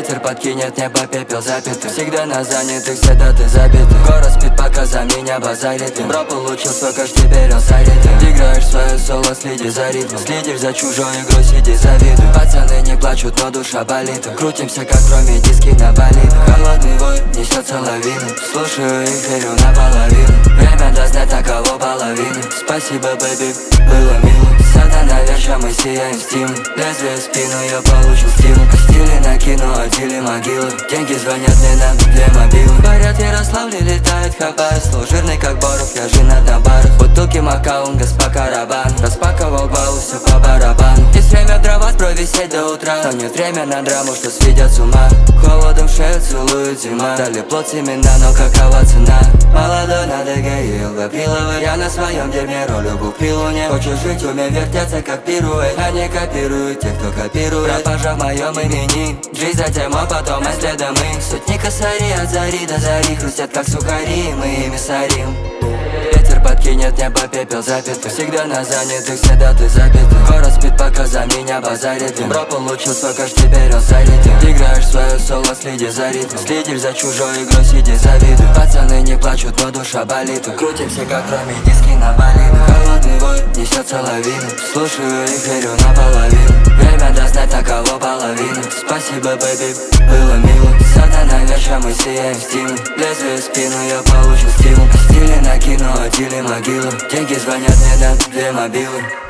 Ветер подкинет небо, пепел запитый. Всегда на занятых, все даты забиты. Город спит, пока за меня базарит. Бро получил свой кэш, теперь он сорит. Играешь свое соло, следи за ритмом. Следишь за чужой игрой, сиди завидуй. Пацаны не плачут, но душа болит. Крутимся, как кроме диски на болит. Холодный вой несется лавину. Слушаю их, верю наполовину. Время даст знать, на кого половину. Спасибо, бэби, было мило. Сатана вечер, мы сияем в стиму. Лезвие в спину, я получил стимул. Стили накину, отдели могилы. Деньги звонят мне на две мобилы. Говорят, Ярославле летает хабар. Слов жирный, как Боров, я женат на барах. Бутылки Макаун, госпа Карабан. Распаковал балу, все по барабану. Есть время дрова, бро, висеть до утра. Но нет время на драму, что сведят с ума. Холодом шею целует зима. Дали плод семена, но какова цена? Молодой на ДГ, Гавриловой. Я на своем дерьме роль бухпилу не. Хочешь жить, умей вертеться, как пирует. Они копируют тех, кто копирует. Пропажа в моем имени. Жизнь затем, а потом и следом мы. Сотни косари от зари до зари. Хрустят, как сухари, мы ими сорим. Ветер подкинет небо, пепел запитый. Всегда на занятых, все даты забиты. Город спит, пока за меня базарит. Бро получил свой кэш, теперь он сорит. Играешь свое соло, следи за ритмом. Следишь за чужой игрой, сиди завидуй. Пацаны не плачут, но душа болит. Крутимся, как кроме диски на болит. Холодный вой несется лавину. Слушаю их, верю наполовину. Время даст знать, на кого половину. Спасибо, бэби, было мило. Сатана вечер, мы сияем в стиму. Лезвие в спину, я получил стимул. Стили накину, отдели могилу. Деньги звонят мне на две мобилы.